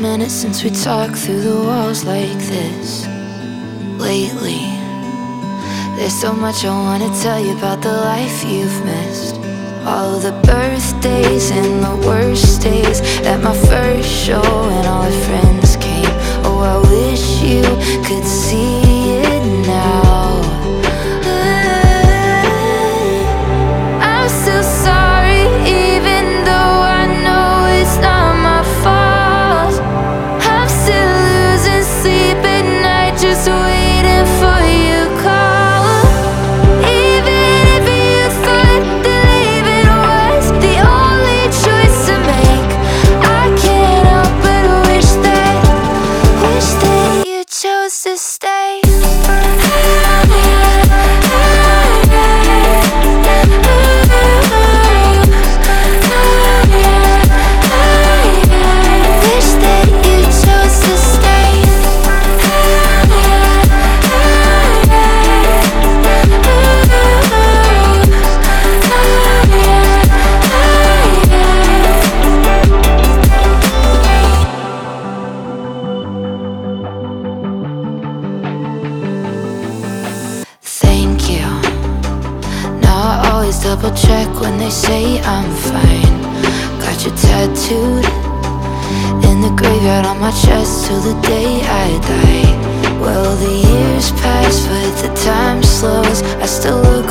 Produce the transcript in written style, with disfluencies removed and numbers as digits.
minute since we talked through the walls like this. Lately, there's so much I wanna tell you about the life you've missed. All the birthdays and the worst days, at my first show and all our friends came. Oh, I wish you could see it now. I'm still sorry, even though I know it's not my fault. I'm still losing sleep at night, just waiting for your call. Even if you thought that leaving was the only choice to make, I can't help but wish that you chose to stay. Thank you. Now I always double check when they say I'm fine. Got you tattooed in the graveyard on my chest till the day I die. Well, the years pass, but the time slows. I still look